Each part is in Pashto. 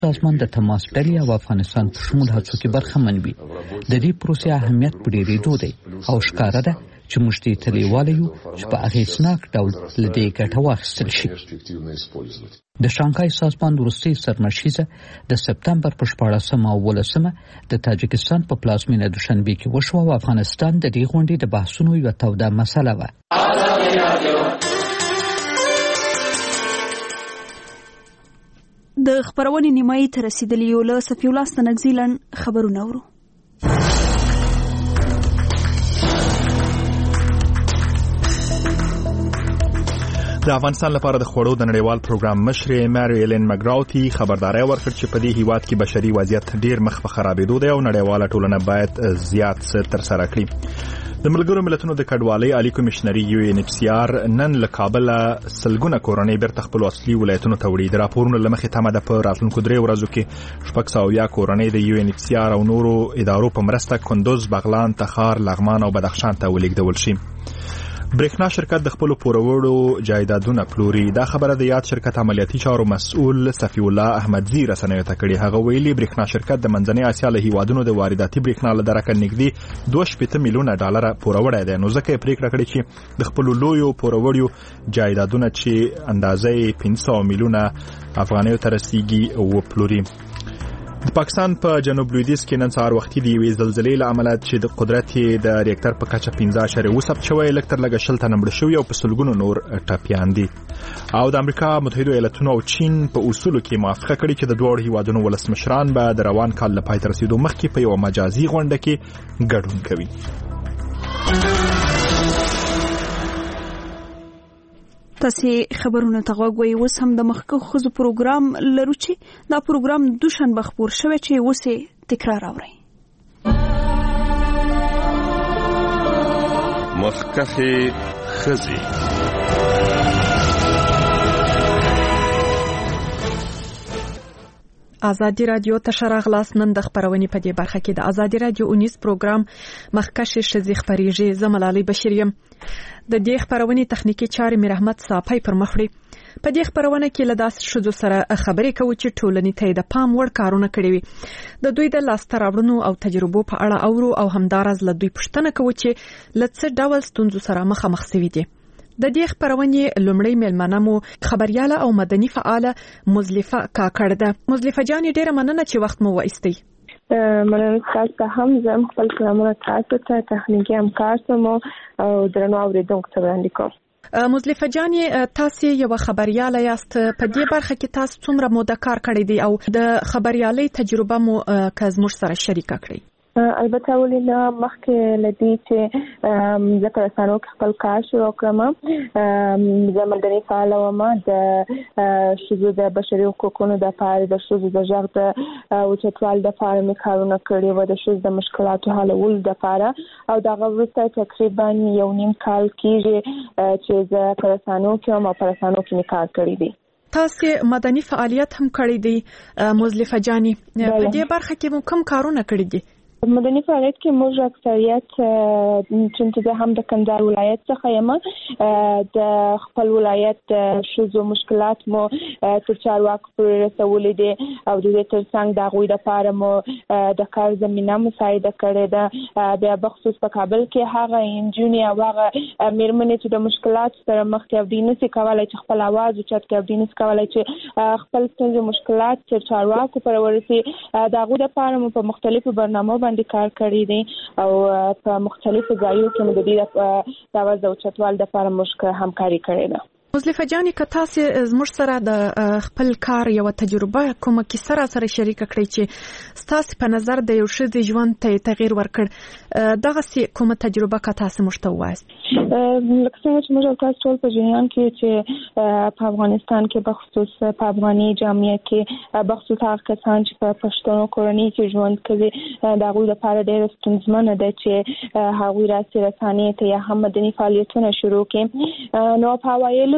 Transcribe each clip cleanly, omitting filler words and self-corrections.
سازمان د تماس ډلې او افغانستان په شمول هڅو کې برخمن وي. د دې پروسې اهمیت په ډېرېدو دی او ښکاره ده چې موږ دې ته لیواله یو چې په اغېزناک ډول له دې ګټه واخیستل شي. د شانګهای سازمان وروستۍ سرمشیزه د سپتمبر په 14 او 18 د تاجکستان په پلازمینه دوشنبه کې وشوه او افغانستان د دې غونډې د بحثونو یوه توده مسله وه. د خبرونې نیمایي ته رسیدلی یو له صفي الله ستنګزي لنډ خبرونه اورو. د افغانستان لپاره د خوړو د نړیوال پروګرام مشر ماري ایلن مګراوتي خبرداري ورکړه چې په دې هیواد کې بشري وضعیت ډیر مخ په خرابېدو دی او نړیواله ټولنه باید زیات څه ترسره کړي. د ملګرو ملتونو د کډوالۍ عالی کمشنري UNHCR نن له کابل سلګونه کورنۍ بیرته خپل اصلي ولایتونو ته وړي. د راپورونو له مخې تمه ده په راتلونکو 3 ورځو کې 600 کورنۍ د UNHCR او نورو ادارو په مرسته کندوز، بغلان، تخار، لغمان او بدخشان ته ولېږدول شي. برېښنا شرکت د خپل پوروړو جایدادونه پلوري. دا خبره د یاد شرکت عملیاتي چارو مسؤل صفي الله احمدزي رسنیو ته کړې. هغه ویلي برېښنا شرکت د منځنۍ اسیا له هیوادونو د وارداتي برېښنا له درکه نږدې 2.8 میلیونه ډالر پوروړی دی. نو ځکه یې پریکړه کړې چې د خپل لویو پوروړیو جایدادونه چې اندازې 500 میلیونه افغانیو ته رسیږي وپلوري. د پاکستان په جنوب لویدیځ کې نن سهار وختي د یوې زلزلې له امله چې د قدرت د ریاکټر په کچه 15.7 ثبت شوی، لکتر لږه 20 تنه مړه شوي او په سلګونو نور ټپیان دي. او د امریکا متحده ایالاتونو او چین په اصولو کې موافقه کړې چې د دوه هیوادونو ولسمشران به د روان کال له پای ته رسیدو مخکې په یو مجازي غونډه کې ګډون کوي. تاسې خبرونه ته غوږ وئ. اوس هم د مخکښو ښځو پروګرام لرو چې دا پروګرام دوشنبه خپور شوی چې اوس یې تکرار اورئ. مخکښې ښځې. ازادي رادیو ته شراغلاس. نن د خبرونې په دې برخه کې د ازادي رادیو 19 پروګرام مخکښې ښځې خبرېږي. زه ملالۍ بشیر یم. د دې خبرونې تخنیکی چارې میر احمد صافی پر مخ وړي. په دې خبرونه کې له داسې ښځو سره خبرې کوو چې ټولنې ته د پام وړ کارونه کړي وي. د دوی د لاسته راوړنو او تجربو په اړه اورو او همدارز له دوی پوښتنه کوو چې له څه ډول ستونزو سره مخامخ شوي دي. د دې خبرونې لومړی مېلمنه مو خبرياله او مدني فعاله مزلفه کاکړ ده. مزلفه جان ډیره مننه چې وخت مو وایستئ. مننه تاسو ته هم. زم خپل کلامونه تاسو ته تخنیکی همکار سم او درنو اوریدونکو ته وړاندې کوم. مزلفه جان تاسو یو خبرياله یاست. په دې برخه کې تاسو څومره موده کار کړی دی او د خبريالۍ تجربه مو کزموږ سره شریکه کړئ؟ البته ولینه مخکې لدی چې ځکه رسانو کې خپل کار شروع کړم. زه مدني فعاله وم. د ښځو د بشري حقوقو د لپاره، د ښځو د غږ د اوچتوالي لپاره مې کارونه کړي وو، د ښځو د مشکلاتو حلولو لپاره. او دغه وروسته تقریبا 1.5 کال کېږي چې زه په رسانو کې وم او په رسانو کې مې کار کړی دی. تاسو مدني فعالیت هم کړی دی مزلفه جانی. په دې برخه کې مو کوم کارونه کړی دي؟ مدني فعالیت کې موږ اکثریت چې زه هم د کندهار ولایت څخه یم، د خپل ولایت ښځو مشکلات مو تر چارواکو پورې رسولي دي او د دې ترڅنګ د هغوی لپاره مو د کار زمینه مساعده کړې ده. بیا بخصوص په کابل کې هغه نجونې او هغه مېرمنې چې د مشکلات سره مخ دي او دوی نشي کولی چې خپل اواز اوچت کړي، دوی نشي کولی چې خپل ستونزې مشکلات تر چارواکو پورې ورسي، د هغوی لپاره مو په مختلفو برنامو باندې کار کړی دی او په مختلفو ځایونو کې مو د دې د اواز د اوچتوالي لپاره موږ همکاري کړې ده. مزلفه جانې که تاسو زموږ سره د خپل کار یو تجربه کومه کیسه را سره شریک کړئ چې تاسو په نظر د یو ښځې ژوند ته تغییر ورکړ، دغه کومه تجربه که تاسو موږ ته ووایاست؟ لکه څنګه چې موږ تاسو ټول په جریان کې چې په افغانستان کې بخصوص په افغاني جامعه کې بخصوص هغه کسان چې په پښتنو کورنۍ کې ژوند کوي د هغوی لپاره ډېره ستونزمنه ده چې هغوی راسي رسانې ته یا هم مدني فعالیتونه شروع کړي. نو په اوایلو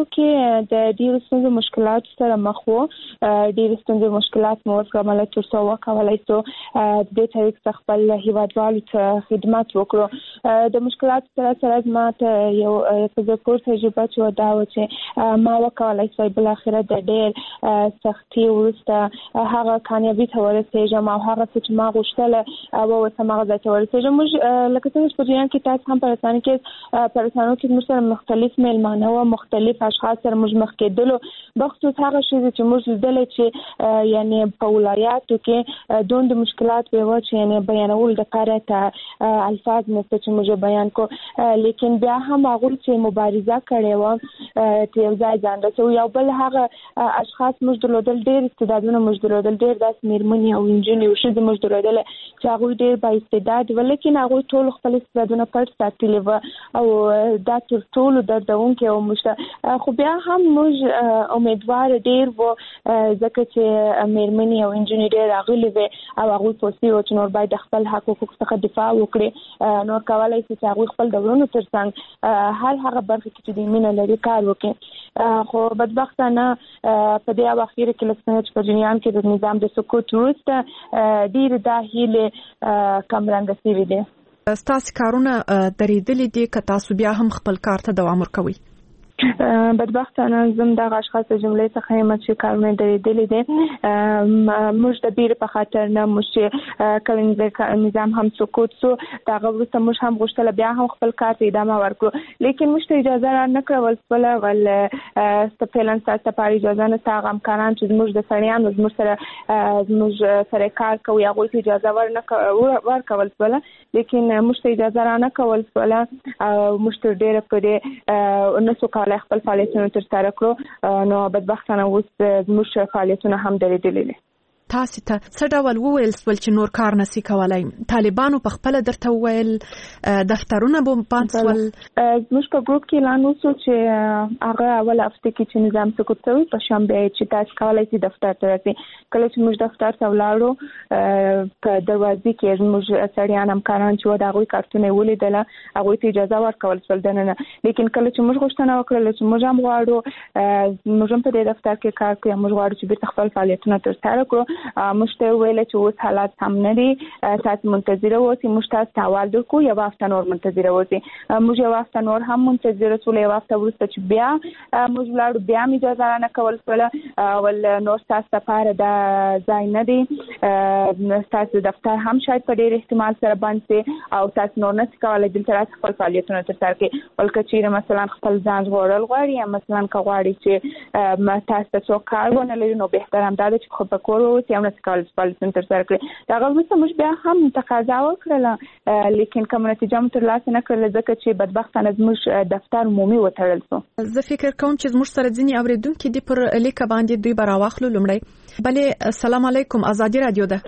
کې د ډیرو ستونزو مشکلات سره مخ وو. ډیرو ستونزو مشکلات مو وکړل تر څو وکولای سو د طریق خپل هیوادوالو ته خدمت وکړو. د مشکلات سره ماته یو تجربه چې دا و چې ما وکولای سو بل اخره د ډیر سختي ورسته هغه کامیابی ته ورسېږم او هغه چې ما غوښتل او سماغه ته ورسېږم. موږ لکه څنګه چې په جریان کې تاسو هم پرسانو کې موږ سره مختلف میلمانه او مختلف اشخاص سره موږ مخ کېدلو بخصوص هغه شی چې موږ لیدل چې یعنی په ولایاتو کې دوند مشکلات به و چې یعنی بیانول د کاره ته الفاظ نشته چې موږ بیان کو، لیکن بیا هم هغه چې مبارزه کړې و چې یو ځای ځان رسو. یو بل هغه اشخاص موږ درلودل ډېر استعدادونه موږ درلودل، ډېر داس میرمنې او انجنیر او شې موږ درلودل چې هغه ډېر با استعداد ولیکن هغه ټول خپل استعدادونه پټ ساتلي و او دا تر ټولو دردونکې او مشته. خو بیا هم موږ امیدوار ډیر وو ځکه چې میرمنې او انجنیر راغلي وي او هغه پوسټي او چې نور باید خپل حقوق څخه دفاع وکړي، نور کولای شي چې هغه خپل دورونو ترڅنګ هغه برخه کې د مینه لري کار وکړي. خو بدبختانه په دې اواخر کې لکه چې په جریان کې د نظام د سقوط وروسته ډیر د هیله کمرنګ سوي دي. ستاسو کارونه درېدلې دي که تاسو بیا هم خپل کار ته دوام ورکوي؟ بدبختانه زم د اشخاص جملې څخه یم چې کارونه درېدلې دي. موږ د بیر په خاطر نه موږ کله نظام هم سقوط سو دا غوښته موږ هم غوښتل بیا هم خپل کار ته ادامه ورکړو، لیکن موږ ته اجازه را نه کړول ول ستپلن تاسو په اجازه نه تاغم کاران چې موږ د سړیانو موږ سره کار کوي هغه ته اجازه ورکول ول، لیکن موږ ته اجازه را نه کول ول او موږ ته ډېر په نسو کولای خپل فعالیتونه ترسره کړو. نو بدبختانه اوس زموږ فعالیتونه هم درېدلي دي. تاسو ته څه ډول وویل سول چې نور کار نسی کولای؟ طالبانو په خپل درته وویل؟ دفترونه به بند سول؟ زموږ په ګروپ کې اعلان وشو چې هغه اول هفته کې چې نظام سقوط شوی په شنبه چې تاسو کولای شئ دفتر ته راسئ. کله چې موږ دفتر ته ولاړو په دروازې کې موږ سړیان همکاران چې د هغوی کارتونه ولیدله هغوی ته اجازه ورکول شول دننه، لیکن کله چې موږ غوښتنه وکړله چې موږ هم غواړو موږ هم په دې دفتر کې کار کوو، موږ غواړو چې بیرته خپل فعالیتونه ترسره کړو، موږ ته ویل چې اوس حالات هم نه دي، تاسو منتظر اوسئ، موږ تاسو ته حواله درکو یو هفته نور منتظر اوسئ. موږ یو هفته نور هم منتظر اوسو، یو هفته وروسته چې بیا موږ لاړو بیا مې اجازه نه کول ول نور تاسو لپاره دا ځای نه دی، تاسو دفتر هم شاید په ډېر احتمال سره بند شي او تاسو نور نه کولای دلته خپل فعالیتونه ترسره کړئ. ولکه چې مثلا خپل ځان ژغورل غواړي یا مثلا که غواړي چې تاسو ته څوک کار ونه لري نو بهتر هم دا ده چې خو په کور اوسئ او نه کال فعالیتونه ترسره کړئ. دا وروسته موږ بیا هم تقاضا وکړله، لیکن کوم نتیجه مو ترلاسه نه کړله ځکه چې بدبختانه زموږ دفتر عمومي وتړل شو. زه فکر کوم چې زموږ سره ځینې اوریدونکي دي پر لیک باندې دوی به راواخلو. لومړی بلې السلام علیکم، آزادي رادیو ده.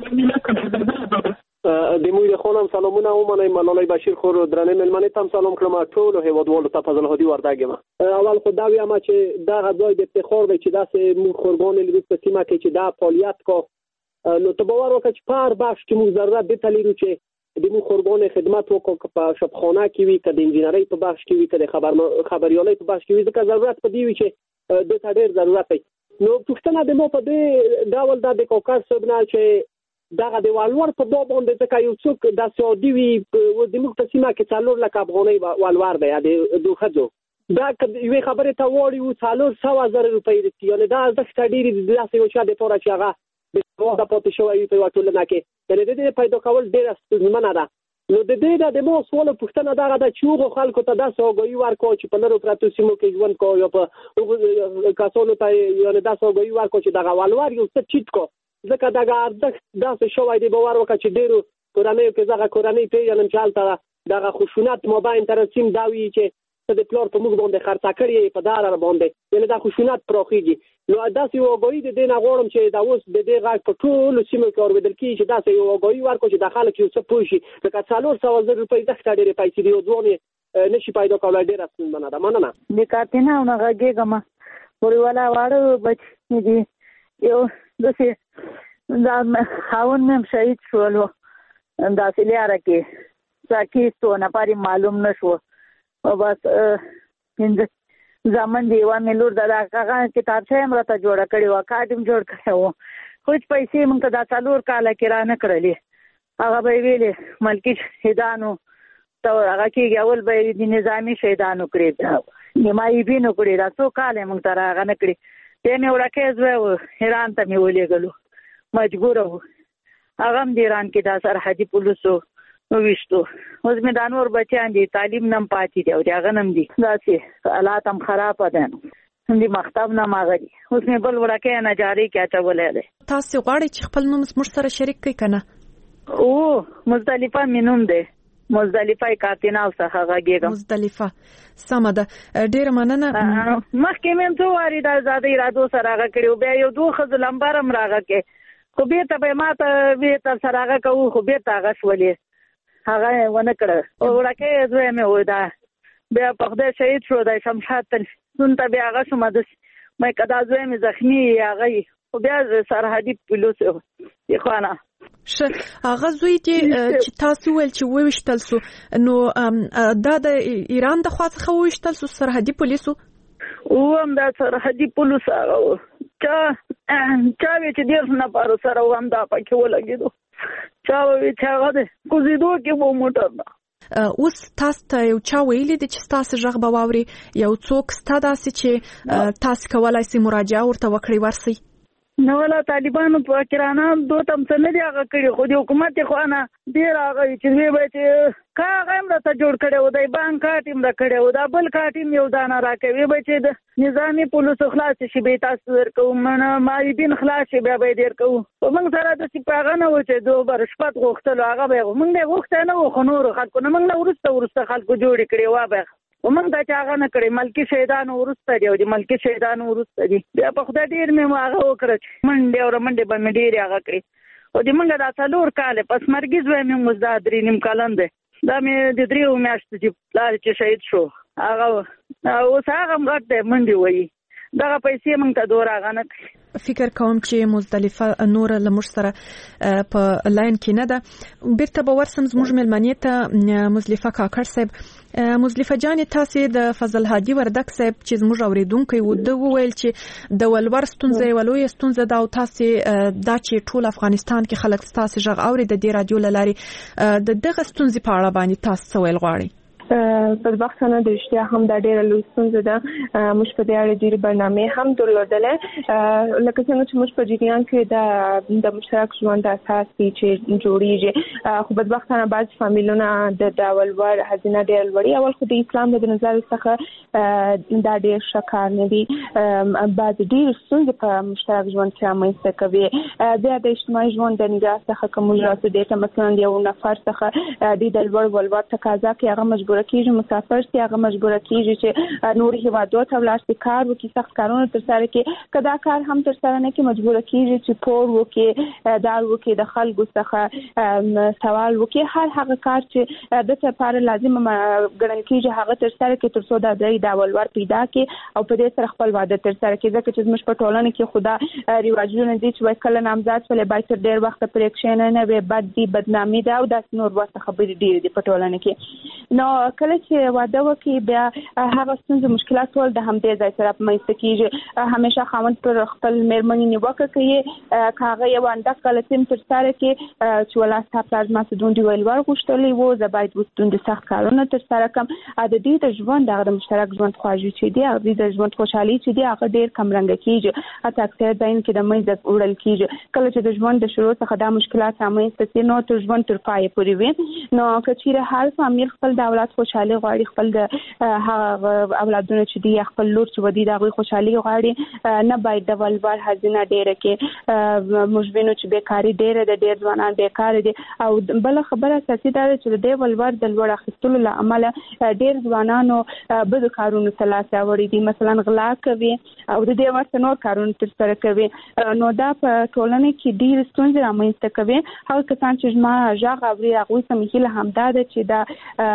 د موږ خونم سلامونه ومنئ. ملالۍ بشیر خور درنې ملمنې تم سلام کړم ټول هیوادوالو ته فضل هدي ورداګم. اول خو دا وایم چې دا غځای د افتخار دی چې داسې موږ خورګان لري په سیمه کې چې دا فعالیت کو نو ته باور وکړه چې په هر بخش کې موږ ضرورت دې ته لرو چې د موږ خورګان خدمت وکړو، په شبخانه کې وي که د انجینرۍ په بخش کې وي که د خبریالۍ په بخش کې وي، ځکه ضرورت په دې وي چې دې ته ډېر ضرورت دی. نو پوښتنه د مو په دې ډول دا د کوکر صاحب نه چې دغه د والور په باب باندې ځکه یو څوک د سعودي وي د موږ په سیمه کې 4 لک افغانۍ والور دی د دوه خځو دا یوې خبرې ته وړي و 400,000 روپۍ دي، یعنې دا ارزښت ډېر دی داسې یو چا دپاره چې هغه د پاتې شوی وي په یوه ټولنه کې، یعنې د دې پیدا کول ډېره ستونزمنه ده. نو د دې د مو سوال پوښتنه دغه ده چې هغو خلکو ته داسې آګاهي ورکړو چې په لرو پرتو سیمو کې ژوند کوو یا په هغو کسانو ته یعنې داسې آګاهي ورکړو چې دغه والور یو څه ټیټ کړو، ځکه دغه ارزښت داسې شوی دی باور وکړه چې ډېرو کورنیو کې دغه کورنۍ پېژنم چې هلته دغه خشونت مابین ترسیم دا وي چې ته د پلار په موږ باندې خرڅه کړې په دغه باندې، یعنې دا خشونت پراخېږي. نو داسې یو آګاهي د دې نه غواړم چې دا اوس د دې غږ په ټولو سیمو کې اورېدل کېږي چې داسې یو آګاهي ورکړو چې دا خلک یو څه پوه شي، ځکه 400,000 روپۍ دښته ډېرې پیسې دي، یو ځوان یې نشي پیدا کولی، ډېره ستونزمنه ده. مننه. د کاتینه او نه غږېږم پورېوالا واړه بچي دي یو داسې دا خاوند مې هم شهید شولو داسې لاره کې ساکي څو نفرې معلوم نه شو، بس ځامن دی و ملور دا هغه کتابچه هم راته جوړه کړې و کاټم جوړ کړی و خو پیسې موږ ته دا 4 کاله کې را نه کړلې هغه به ویلې ملکی شهیدانو ته هغه کې اول به د نظامی شهیدانو کړی نیمایي بینو کړی دا 100 کاله موږ ته راغ نه کړی ته مې وړکه زو ایران ته مې ولېګلو مجبور و هغه هم د ایران کې د سرحدي پولیسو وشتو اوس مې د نور بچیان دي تعلیم نم پاتې دی او هغه نم دي داسې حالات هم خراب دي هم د مختاب نه ماغري اوس مې بل وړکه نه جاری کې اچولې ده تاسو غواړئ چې خپل نوم موږ سره شریک کړئ کنه او مزدلفه مينوم ده مزدلفه کاتینا څخه غږیږم مزدلفه سمه ده ډیر مننه مخکې مې څو واری د آزادۍ رادو سره راغ کړو بیا یو دوه خزل لمبرم راغ کې خو به ته به ماته به تر سره راغ کوو خو به تا غشولې هغه ونه کړ او ورکه زوی مې ودا بیا په خدای شهید شو د شمشاد تل سنت بیا هغه شو مده مې کدا زوی مې زخمی هغه خو بیا سرحدي پولیس یې خوانه هغه زوی چې تاسو ول چې وښتل سو نو دا د ایران د خوا څخه وښتل سو سرحدي پولیسو او هم د سرحدي پولیس هغه چا چې ډیر نه پاره سره هم دا پکې ولګیدو چا چې هغه د کوزیدو کې وو موټر اوس تاسو ته یو چا ویلي دي چې تاسو ژغ به واوري یو څوک ستاسو چې تاسو کولای شئ مراجعه ورته وکړئ ورسي نو ولا طالبانو په کرانه دوه تم څه نه دی هغه کړی خو د حکومت خو نه ډیر هغه چې وی به چې کاغه هم راته جوړ کړي و د بانک کاټیم را کړي و دا بل کاټیم یو دانه راکوي به چې د نظامی پولیس خلاص شي به تاسو ورکو منه مایبین خلاص شي بیا به ډیر کو موږ سره د سپاغه نه و چې دوه برشپت غوښتل هغه به موږ نه غوښته نه خو نور خلکو نه موږ نه ورسته خلکو جوړ کړي و به ومنګ دا چاغه نه کړی ملکی شهیدانو ورسته دی او د ملکی شهیدانو ورسته دی بیا په خدای ډیر مې هغه وکړ منډه او منډه باندې ډیر هغه کړی او د منګه دا 4 کال پس مرګ زوی مې مزداد درې نیم کالم دی دا مې د 3 میاشتې چې پلار چې شهید شو هغه اوس هغه مغټ دی منډه وایي دغه پیسې موږ ته دوه راغنه فکر کوم چې مزدلفه نور لمر سره په لاین کې نه ده بیرته به ورسم زموږ ملمنې ته مزدلفه کاکړ صاحب مزدلفه جان تاسو د فضل هادي وردک صاحب چې زموږ اوریدونکو و د ویل چې د ولور ستونزې ولوي ستونزې دا او تاسو دا چې ټول افغانستان کې خلک تاسو ژغ اوري د دې رادیو لاري د دغه ستونزې په اړه باندې تاسو ویل غواړي بدبختانه د اشتیا هم د ډېر لوی ستونزه ده موږ په دې اړه ډېر برنامه هم درلودلې لکه څنګه چې موږ په جریان کې د مشترک ژوند اساس چې جوړیږي خو بدبختانه بعض فامیلونه د ولور هزینه ډېر لوړي اول خو د اسلام د نظر څخه دا ډېر شکار نه دي بعض ډېر ستونزې په مشترک ژوند کې رامنځته کوي بیا د اجتماعي ژوند د نظام څخه کوم راځي د مثلا یو نفر څخه د ولور تقاضا کوي هغه مجبور کیږي مسافر سي هغه مجبور کیږي چې نور هیوادو ته ولاړ شي کار وکړي سخت کارونه تر سره کې کدا کار هم تر سره نه کې مجبور کیږي چې پور وکړي دار وکړي د خلکو څخه سوال وکړي هر هغه کار چې د څه لپاره لازم ګڼل کیږي هغه تر سره کې تر څو د ولور پیدا کې او په دې سره خپل واده تر سره کې ځکه چې موږ په ټولنه کې خدا ریواجونه دي چې کله نامزاد ولې باید ډېر وخت پریکشن نه وي بد دي بدنامي ده او د نور وخت خبرې ډېر دي په ټولنه کې نو کله چې واده وکړي بیا هغه ستونزې مشکلات ټول د همدې ځای سره منځته کیږي همیشه خاوند پر خپل مېرمنې نیوکه کوي کاغه یو انده کلتیم تر سره کې چې ولا تاسو ما څه دوندې ولور غوښتلې وو زه باید وستوندې سخت کارونه تر سره کوم د دې د ژوند د مشترک ژوند خواږي چې دی د ژوند خوشحالي چې دی هغه ډېر کم رنګ کیږي حتی اکثر داین کې د مېز وړل کیږي کله چې د ژوند د شروع څخه د مشکلات رامنځته شي نو تر ژوند تر پای پورې وي نو کچېره هر فامیل خپل د اولاد خوشحالي غواړي خپل د هغه اولادونه چې دی خپل لور چې ودی د خوشحالي غواړي نه باید د ولور هزینه ډیره کې مجبینو چې بیکاری ډیره د ډیر ځوانان بیکار دي او بل خبره اساسي دا چې د ولور د لوړ اخیستلو لامل ډیر ځوانانو بد کارونو ثلاثه وړي دي مثلا غلا کوي او د دې ورته نور کارونه تر سره کوي نو دا په ټولنه کې ډیر ستونزې رامنځته کوي هغه کسان چې ما ژغ اوري هغه سمې له همدا ده چې دا ولور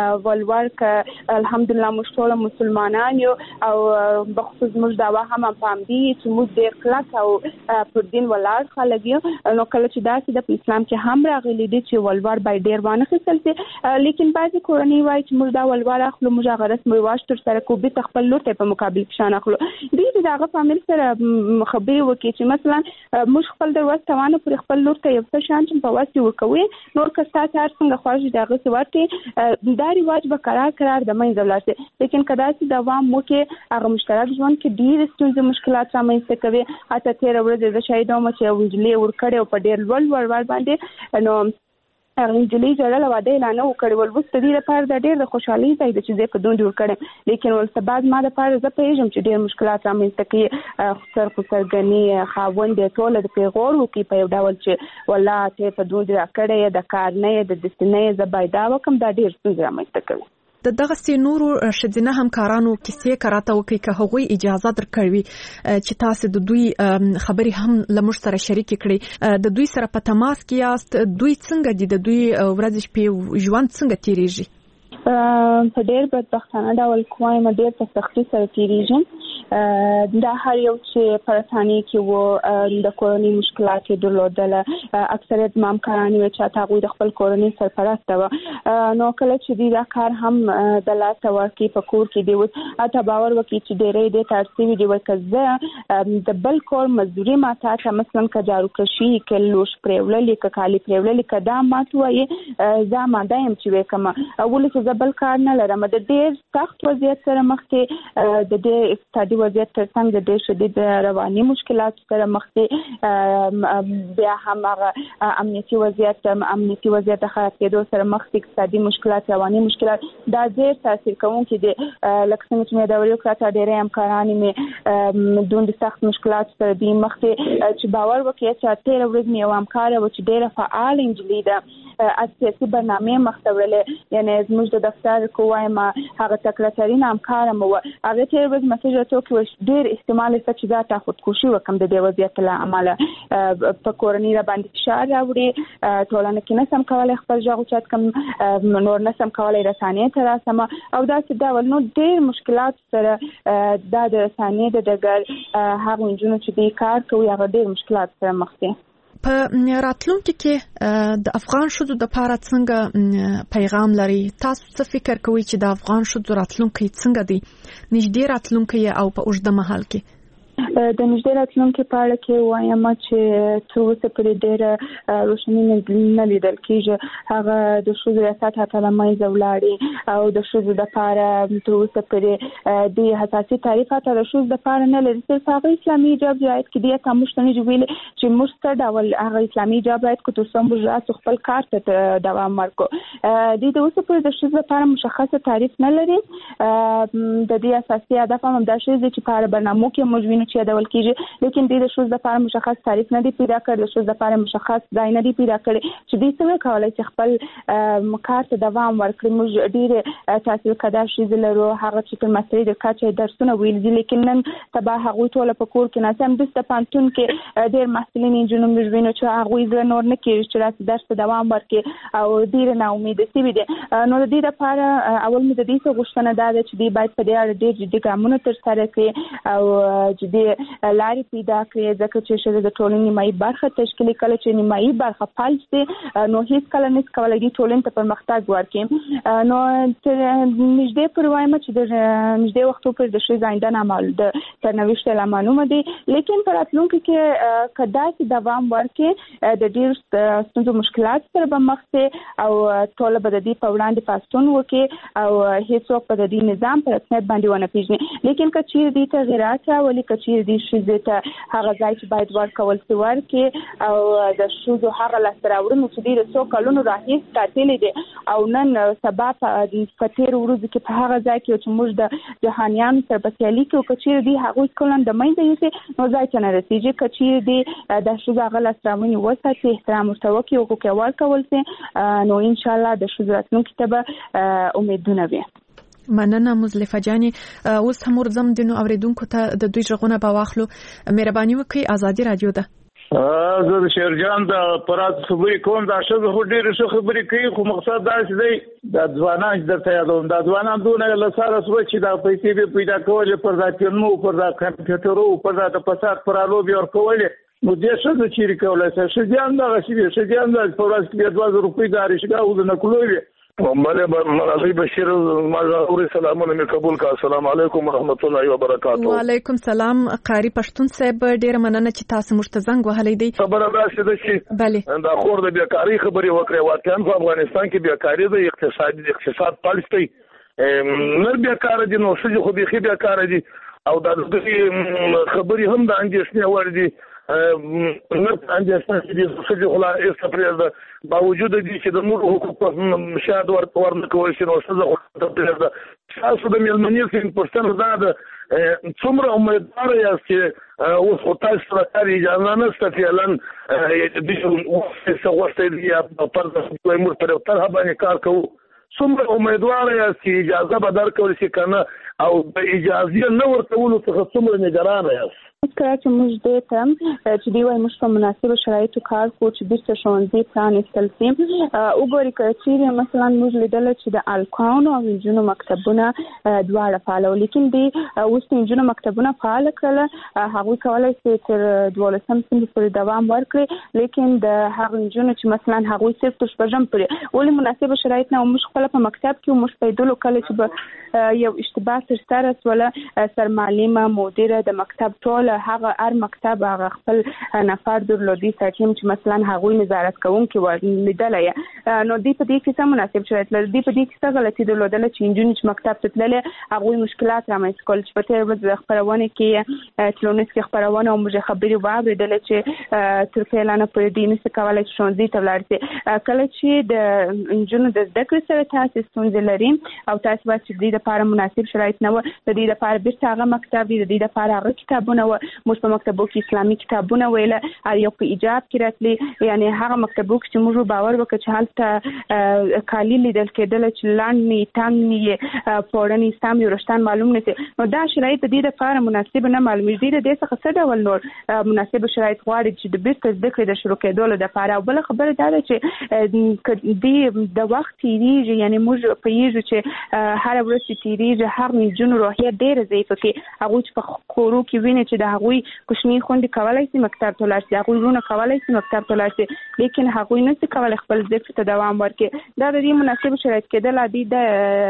ولور ک الحمدلله موږ ټول مسلمانان یو او بخصوص موږ دا هم پام دي چې موږ ډېر کلک او پر دین ولاړ خلک یو نو کله چې داسې د اسلام کې هم راغلي دي چې ولور باید ډېر وانه خپل سي لیکن بعضی کورنۍ وایي چې موږ دا ولور اخلو موږ هغه رسم رواج تر سره کو به خپل لور ته په مقابل کې شان اخلو دې دغه فامیل سره خبرې وکړي چې مثلا موږ خپل دروازه توانه پر خپل لور ته یو څه شان چې په واسي وکوي نور کستا تر څنګه خوښ دغه سوارتي دا رواج به قرار د منځ ولاسي لیکن کدا چې دوام مو کې هغه مشترک ژوند کې ډېر ستونزې مشکلات رامنځته کوي اته تیر ورځ د شاهدوم چې وجلې ور کړو په ډېر ور باندې نو انجلي جړل واده اعلان وکړ ول وست دې لپاره د ډېر د خوشحالي ځای د چې په دوه ډول کړم لیکن ول سبب ما د پاره ز پیژم چې ډېر مشکلات رامنځته کوي خسر غني خاوند ټول د پیغور وکي په یو ډول چې ولا ته په دوه ډول کړي د کار نه د دستنه زبایدا وکم دا ډېر څه رامنځته کوي د دغه سينورو شذینه همکارانو کیسې کراته وکي که هغوی اجازه درکړي چې تاسو د دوی خبري هم لمر سره شریک کړي د دوی سره په تماس کې یاست دوی څنګه دي د دوی ورځ شپې ژوند څنګه تیریږي په ډېر بدبختانه ډول کومه ډېر په سختي سره تیریږي دا هر یو چې پرتانی کې وو د کورنۍ مشکلات درلودل اکثریت مامکاران وي چې تاسو د خپل کورنۍ سرپرست و نو کله چې دا کار هم د لاس ورکی په کور کې دی اته باور وکړي چې ډېرې د ترسیوي دی وکړه د بل کور مزدوري ماته مثلا کجارو کشي کلوش پرولل کالی پرولل کدا ماتوي زه ماده يم چې وکم اول چې بل کار نه لرم د ډېر سخت وضعیت سره مخ کې د دې اقتصادي وضعیت ترڅنګ د ډېر شدید رواني مشکلات سره مخ کې بیا هم امنیتي وضعیت د خراب کېدو سره مخ کې اقتصادي مشکلات رواني مشکلات دا ډېر تاثیر کوونکي دي لکه څنګه چې مې دا ویل کړه ډېر همکاران مې دوند سخت مشکلات سره دي مخ کې چې باور وکړي چې تیر ورځ مې یو همکار و چې ډېر فعال انجلي ده اساسي برنامه مختورلې یعنی زموږ د دفتر کووایم هغه تکرارین همکارم و هغه تیر ورځ مسیج راته وکړ ډېر احتمال شته چې دا تا خودکشي وکم د دې وضعیت له امله په کورنۍ را باندې فشار راوړي ټولنه کې نسم کولای خپل ځای چات کم نور نسم کولای رسانې ته راسم او دا چې دا ول نو ډېر مشکلات سره د رسانې د دګر هغه انجونو چې د کار کوي هغه ډېر مشکلات سره مخ دي په راتلونکي کې د افغان شذو د لپاره څنګه پیغام لري تاسو څه فکر کوئ چې د افغان شذو راتلونکي څنګه دي نږدې راتلونکي او په اوږده مهال کې د نږدې راتلونکي په اړه کې وایم چې څه په ډېر روشنی نه لیدل کېږي هغه د شذو ریاست هټله مې زولاړي او د شذو د لپاره څه په د حساسي تعریفات د شذو د لپاره نه لري صرف هغه اسلامي جواب راځي کې د تاسو نه ویل چې مستد او هغه اسلامي جواب راځي چې تاسو هم راځو خپل کار ته دوام ورکو د دې اوس په د شذو لپاره مشخصه تعریف نه لري د دې اساسي هدف هم د شذو چې په برنامه کې موجود چې ډول کېږي لیکن د شذو لپاره مشخص تعریف نه دی پیدا کړل د شذو لپاره مشخص ځای نه دی پیدا کړی چې د څه کولای چې خپل کار ته دوام ورکړي موږ ډېر تاسو کدا شذو لرو هغه چې په مسلې د کاچې درسونه ویل دي لیکن نن تبا هغه ټول په کور کې ناسم د پانتون کې ډېر محصلین انجنونو موږ وینو چې هغه نور نه کېږي چې راځي درس دوام ورکړي او ډېر نه امید سي دي نو د دې لپاره اول مې د دې څه غوښتنه ده چې دی باید په دې اړه ډېر جدي ګامونه تر سره کړي او جدي لاري پیدا کړی ځکه چې شذو د ټولنې نیمایي برخه تشکیل کړي چې نیمایي برخه فلج دي نو هیڅ کله نس کولای دي ټولنې ته پرمختګ ورکړي نو نږدې پر وایم چې د نږدې وختو پر د شذو آینده نامعلوم د سرنوشت لا معلومه دي لیکن پر راتلونکي کې کدا چې دوام ورکړي د ډېر ستونزو مشکلات سره به مخ شي او ټول به د دې په وړاندې پاستون وکړي او هیڅوک په دې نظام پر رسمیت باندې ونه پیژني لیکن کچیر دي تغیرات راولي کچیر دي شذو ته هغه ځای چې باید ورکول شي ورکړي او د شذو هغه لاسراوړنه چې ډېر څو کلونو راهیسې قاتلې دي او نن سبا په تیر ورځ کې په هغه ځای کې چې موږ د جهانیانو سره په سیالي کې کچیر دي هغه کلن د مینځ یې نو ځای ته نه رسیږي کچیر دي د شذو هغه لاسراوړنه وساتي احترام ورته وکړي او کې ورکول شي نو ان شاء الله د شذو راتلونکي ته امیدونه وي مننه مزلفه جاني اوس هم ورزم دینو اوریدونکو ته د دوی ژغونه په واخلو مهرباني وکړئ ازادي رادیو ده زه د شیرجان د پرات خبرې کوم دا شزه خو ډېرې ښه خبرې کوي خو مقصد دا دی د ځوانان درته یادوم دا ځوانان دونه له سره سوچ چې دا پیسې به پیدا کولې پر دا فلمو پر دا کمپیوټرو پر دا د فساد پر الوبې ورکولې نو دې څه چیرې کولای شي شیرجان دا شیرجان د پرواز کې 2000 روپۍ د ارشګه او د نکلوي مولوی بشیر مزاوري سلامونه می قبول کا السلام علیکم ورحمت الله وبرکاته. وعلیکم سلام قاری پښتون صاحب ډیر مننه چې تاسو موږ ته زنګ وهلی دی. خبره راشه ده چې بله دا خور د بیکاری خبرې وکړې واقعا په افغانستان کې بیکاری د اقتصاد پالیسي نه بیکاره دي نو څه خو به بیکاره دي او دا د خبرې هم د اندېښنې وړ دي نه اندېښنه دي چې خلا استفریز باوجود دي چې د نور حقوق مشاهد ورنه کول شي نو څه خو د تاسو د ملمنې سین پرسنټ دا د څومره امیدوار یاست چې اوس خو تاسو سره کار اجازه نشته فعلا د څه وخت دی پر د مور پر تر باندې کار کوو څومره امیدوار یاست چې اجازه به درکول شي کنه او د اجازه نه ورکولو څخه څومره نگران یاست کله چې موږ دې ته چې دی وای موږ په مناسبه شرایطو کار کوو چې بیرته ښوونځي پرانیستل شي وګورئ چې مثلا موږ لیدل چې د الکانو او انجونو مکتبونه دواړه فعال وو لیکن دی اوس انجونو مکتبونه فعال کړل هغوی کولای شي تر 12 صنف پورې دوام ورکړي لیکن د هغه انجونو چې مثلا هغوی صرف تر شپږم پورې ولې مناسبه شرایط نه موږ خپل په مکتب کې موږ پیدلو کله چې یو اشتباه سره ولا سرمعلمه مدیره د مکتب ټول هغه هر مکتب هغه خپل نفر درلودي ساتیم چې مثلا هغوی نظارت کوونکي ولیدلای نو دی په دې کې څه مناسب شرایط لري دی په دې کې څه غلطي درلودل چې انجونې چې مکتب ته تللې هغوی مشکلات رامنځته کول چې په تیر ورځ خبرونه کې ټلونیز کې خبرونه او موږ خبري واوریدل چې تر فعلانه پرې دي نس کولای شي ښوونځي ته ولاړ شي کله چې د انجونو د زده کړې سره تاسو ستونزې لري او تاسو باید چې د لپاره مناسب شرایط نه و د دې لپاره بیرته هغه مکتب دی د دې لپاره هغه کتابونه و موږ په مکتبو کې اسلامي کتابونه ویل او یو په ایجاب کې راتلي یعنی هغه مکتبو چې موږ باور وکړو چې حالت کالی لیدل کېدل چې لاندې تنګ پورني سم یورشتان معلوم نه نو دا شرایط د دې لپاره مناسب نه معلومي دي د دې څخه څه ډول نور مناسب شرایط غواړي چې د بیرته زده کړې د شروع کېدو لپاره او بل خبره دا ده چې د وخت تیریږي یعنی موږ په یوه چې هر ورځ تیریږي هر جن روحیه ډېر ضعیفه کې هغه چې په کورو کې ویني چې د هغوی کوچنی خوندې کولای شي مکتب ته لاړ شي هغوی ورونه کولای شي مکتب ته لاړ شي لیکن هغوی نشي کولای خپل زده کړې ته دوام ورکړي دا د دې مناسب شرایط کېدل عادي د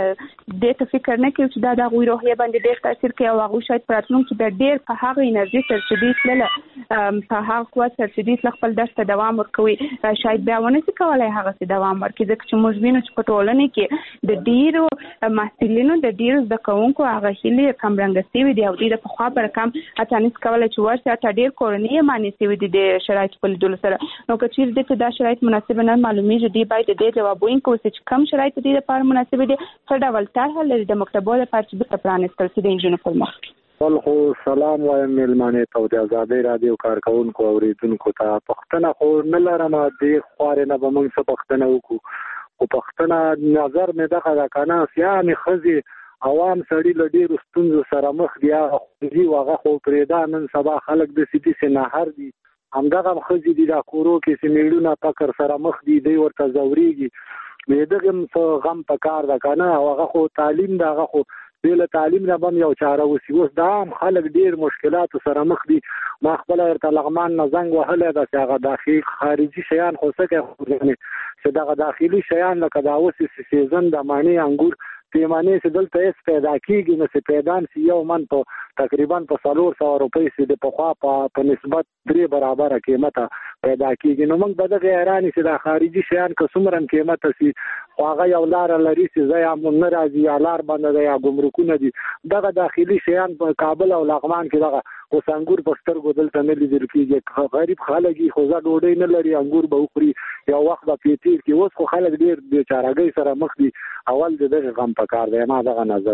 دې ته فکر نه کوي چې دا د هغوی روحیه باندې ډېر تاثیر کوي او هغوی شاید په راتلونکي کې ډېر په هغه انرژي سرچینې تلله په هغه قوت سرچینې خپل درس ته دوام ورکوي شاید بیا ونه شي کولای هغه څه دوام ورکړي ځکه چې موږ وینو چې په ټولنه کې د ډېرو محصلینو د ډېرو زده کوونکو هغه هیلې کمرنګه شوي دي او دوی د پخوا په رقم حتی نس کولای چې ورته ته ډېر کورنۍ معنی شوي دي د شرایط په لیدلو سره نو که چیرې دې ته دا شرایط مناسب نه معلومیږي دی باید دې جواب وینکو چې کم شرایط دي لپاره مناسب دي څه ډول طرح لري د مکتبو لپاره چې بیرته پرانیستل شي د انجونو پر مخ خو سلام وایم ملمانه ته د آزادۍ رادیو کارکونکو اوریدونکو ته پښتنه خو نه لرم د خوارې نه به موږ څه پښتنه وکړو او پښتنه نظر مې دغه دا کنه سیامي خزي عوام سړی له ډیرو ستونزو سره مخ دي هغه واغه خو پرېدا نن سبا خلک د سیدي سنهر دي همدغه خزي دي د کورو کې سیمېړونه پکر سره مخ دي دی ورته زوريږي مې دغه غم پکار دا کنه هغه خو تعلیم دا هغه خو بل تعلیم نه بم یو چاره وسی اوس دا خلک ډیر مشکلات سره مخ دي ما خپل ورته لغمان نه زنګ وهله د هغه داخلي خارجي شیان خو څه کوي چې دا داخلي شیان لکه دا اوس سیزن د معنی انګور پیمانه چې دلته یې پیدا کیږي نو چې پیدان سی یو من په تقریبا په 300 روپۍ سي د پخوا په نسبت 3 برابر قیمت پیدا کیږي نو موږ به د غیرانی چې د خارجي شیان کومرم قیمت سي هغه یو لار لري چې ځای هم ناراضي یا لار باندې یا ګمرکونه دي دغه داخلي شیان په کابل او لغمان کې دغه اوس انګور په سترګو دلته نه لیدل کیږي غریب خلک خو ځا ډوډۍ نه لري انګور به وخوري یو وخت به پیټیر کې اوس خو خلک ډیر بیچارهګۍ سره مخ دي اول دغه غم پکار دی ما دغه نظر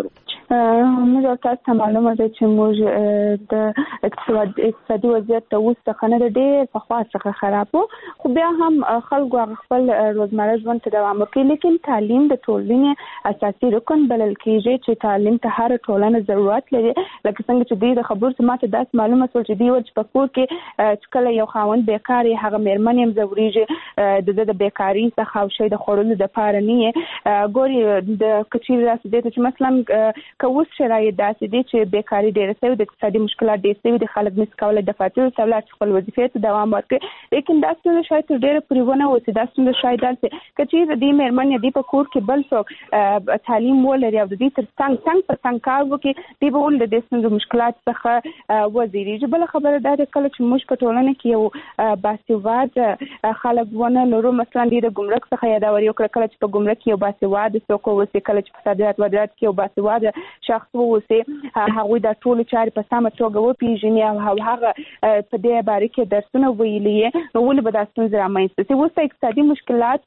موږ تاسو معلومه ده چې موږ د اقتصادي وضعیت ته وسه نه ډېر په خوا څخه خراب وو، خو بیا هم خلکو خپل روزمره ژوند ته دوام ورکوي. لیکن تعلیم د ټولنې اساسي رکن بلل کېږي چې تعلیم ته هر ټولنه ضرورت لري. لکه څنګه چې د خبرو سماته داس معلومه شول چې دی ول چې په کور کې کله یو خاوند بیکاری هغه مېرمن هم ضروري د بیکاری څخه او شی د خورلو د پاره نه ګوري د کچیر راځي چې مثلا کوس شرایط داسې دي چې بیکاری ډېر سوي، د اقتصادي مشکلات ډېر سوي، د خلک نس کوله د فاتحه سوالات خپل وظیفې ته دوام ورکړي. لیکن دا څه شاید ډېر پریونه و چې دا څه شاید داسې کچیر د مېرمن دی په کور کې بل څوک تعلیم ولري او د دې تر څنګ په څنګ کار وکړي دی به ول د دې مشکلات څخه وزیری. بل خبره دا ده کله چې موږ په ټولنه کې یو باسواده خلک ونه لرو، مثلا د ګمرک څخه یادوري وکړه کله چې په ګمرک کې یو باسواده څوک وسی، کله چې په صادرات ودرات کې یو باسواده شخص وسی، هغه د ټولو چارې په سمه توګه وپیژني او هغه په دې باره کې درسونه ویلي، نو ولې به دا ستونزه رامنځته شي. اوس اقتصادي مشکلات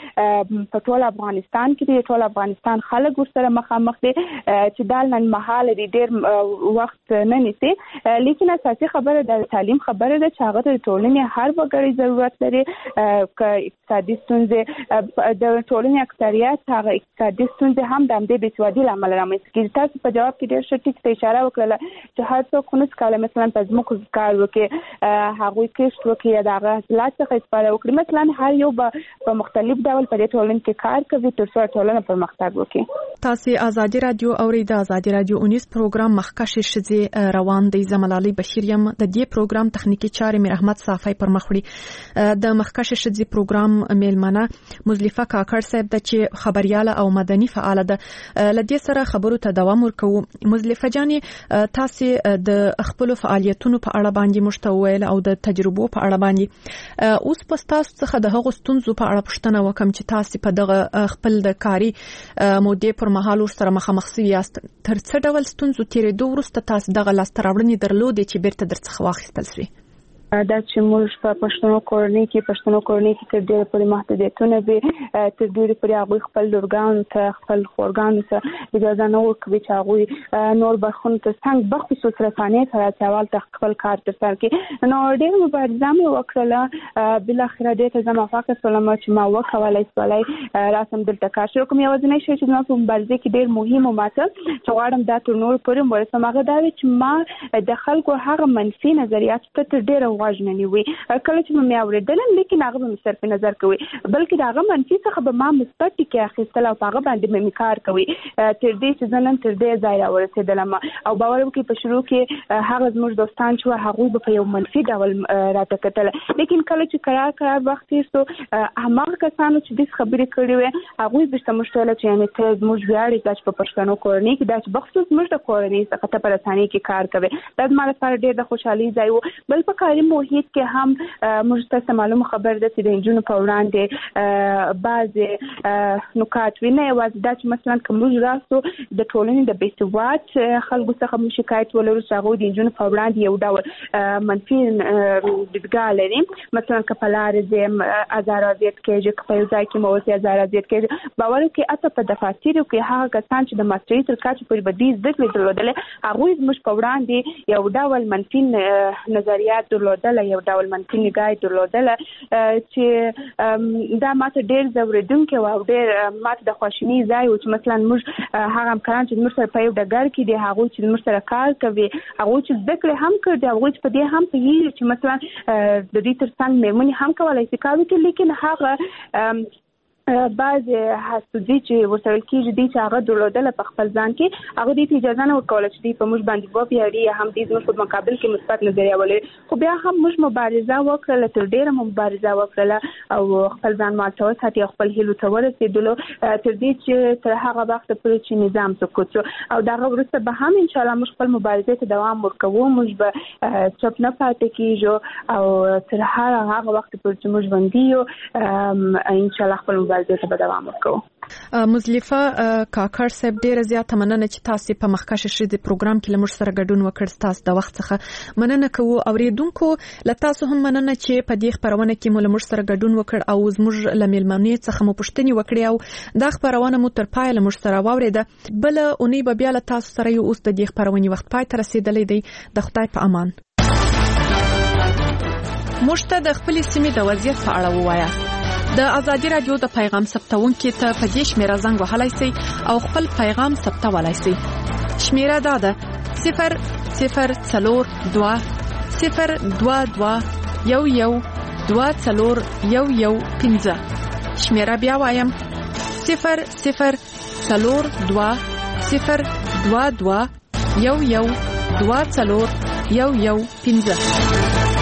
په ټول افغانستان کې دي، ټول افغانستان خلک ورسره مخامخ دي چې دا نن مهال دي ډېر وخت نه نیسي. لیکن اساسي خبره د تعلیم خبره ده چې هغه د ټولنې هر وګړي ضرورت لري. ک اقتصادي ستونزې د ټولنې اکثریت هغه اقتصادي ستونزې هم د همدې بېسوادۍ له امله رامنځته کېږي. تاسو په جواب کې ډېر ښه ټیک ته اشاره وکړله چې هر څوک خو نشي کولی مثلا په ځمکو کار وکړي، هغوی کښت وکړي، د هغه حاصلات څخه استفاده وکړي. مثلا هر یو به په مختلف ډول په دې ټولنه کې کار کوي تر څو ټولنه پرمختګ وکړي. تاسو آزادي رادیو اورید آزادي رادیو 19 پروګرام مخکښ شذي روان دی. زملالي بشیر یم. د دې پروګرام تخنیکی چارې میر احمد صافی پر مخ وړي. د مخکښ شذي پروګرام میلمنه مزلیفه کاکړ صاحب د چې خبرياله او مدني فعاله ده. لدې سره خبرو ته دوام ورکوو. مزلیفه جاني تاسو د خپل فعالیتونو په اړه باندې مشتویل او د تجربو په اړه باندې اوس په تاسو څخه د هغو ستونزو په اړه پوښتنه وکم چې تاسو په دغه خپل د کاری مودې پر مهال سره مخامخ یاست. تر څه ډول ستونزو تیرېدو وروسته تاسو دغه لاستراوړنې درلودې چې بیرته درڅخه واخیستل شوې؟ دا چې موږ په پښتنو کورنۍ کې تر ډېره پورې محدودیتونه وي، تر ډېره پورې هغوی خپل لورګانو ته خپل خورګانو ته اجازه نه ورکوي چې هغوی نور برخونو ته څنګه بخصوص رسانې ته راځي اول ته خپل کار ترسره کړي. نو ډېره مبارزه مې وکړله، بالاخره دې ته زه موفقه شولم چې ما وکولی سولی راسم دلته کار شروع کړم. یوازینی شی چې زما په مبارزه کې ډېر مهم و ماته چې غواړم دا تر نورو پورې ورسوم هغه دا وي چې ما د خلکو هغه منفي نظریات ته تر ډېره واجننی وي. کله چې مې اوریدل لیکن هغه به صرف نظر کوي، بلکې هغه منفي څخه به ما مثبت کې اخیستل او هغه باندې مې کار کوي تر دې چې زنن تر دې ځای راورسېدلم. او باور وکړئ په شروع کې هغه زموږ دوستان چې هغه په یو منفي ډول راته کتل، لیکن کله چې قرار وخت یې هغه کسانو چې د خبرې کړې وي هغه به ستمشتل چې یعنی ته زموږ ویاړ چې په پښتنو کورنۍ کې دا چې بخصوص موږ د کورنۍ څخه ته پر اسانۍ کې کار کوي. دا زما لپاره ډېر د خوشحالي ځای وو. بل په کاري محیط کې هم موږ ته معلومه خبر ده چې د انجونو په وړاندې بعض نکات وي، نه یوازې دا چې مثلا کوم راسو د ټولنې د بیسواد خلکو څخه مو شکایت ولرو چې هغه د انجونو په وړاندې یو ډول منفي دیدګاه لري، مثلا کپلار دې ازار ازیت کېږي په یو ځای کې موسی ازار ازیت کېږي. باور کې اته په دفاترو کې هغه کسان چې د ماسترۍ تر کچې پورې بدی زده کړې درلودل هغه زموږ په وړاندې یو ډول منفي نظریات درلودل، یو ډول منفي نگاه درلودله چې دا ماته ډېر ځورېدونکی و او ډېر ماته د خواشینۍ ځای و چې مثلا موږ هغه همکاران چې زموږ سره په یو ډګر کې دي هغوی چې زموږ سره کار کوي هغوی چې زده کړې هم کړي هغوی چې په دې هم پوهېږي چې مثلا د دې تر څنګ مېرمنې هم کولی شي کار وکړي، لیکن هغه بعض حسودي چې ورسره کېږي دي چې هغه درلودله په خپل ځان کې هغه دې ته اجازه نه ورکوله چې دوی په موږ باندې وویاړي یا هم دې زموږ په مقابل کې مثبت نظریه ولري. خو بیا هم موږ مبارزه وکړله، تر ډېره مبارزه وکړله او خپل ځان ماته وساتي او خپل هیلو ته ورسېدلو تر دې چې تر هغه وخته پورې چې نظام سقوط شو. او د هغه وروسته به هم انشاءالله موږ خپل مبارزې ته دوام ورکوو، موږ به چوپ نه پاتې کېږو او تر هغه وخته پورې چې موږ ژوندي یو انشاءالله خپل مبارزې ته به دوام ورکوو. مزلیفه کاکړ صاحب ډیره زیاته مننه چې تاسو په مخکشه شې د پروګرام کې لمر سره ګډون وکړ. تاسو د وخت څخه مننه کوو. اوریدونکو لتاسو هم مننه چې په دې خبرونه کې مو لمر سره ګډون وکړ او زموږ لمیلمنې څخه مو پوښتنې وکړې او دا خبرونه مو تر پای لمر سره واوریده. بل اونۍ به بیا تاسو سره یو اوس د دې خبرونې وخت پای ته رسیدلې دی. د خدای په امان. مشته د خپل سیمې د وضعیت په اړه ووایه. د ازادي رادیو د پیغام ثبتونکو ته په دې شمیره زنګ وهلای شئ او خپل پیغام ثبتولای شئ. شمیره دا ده 0042 022 11 شمیره بیا وایم 0042 022 11 15.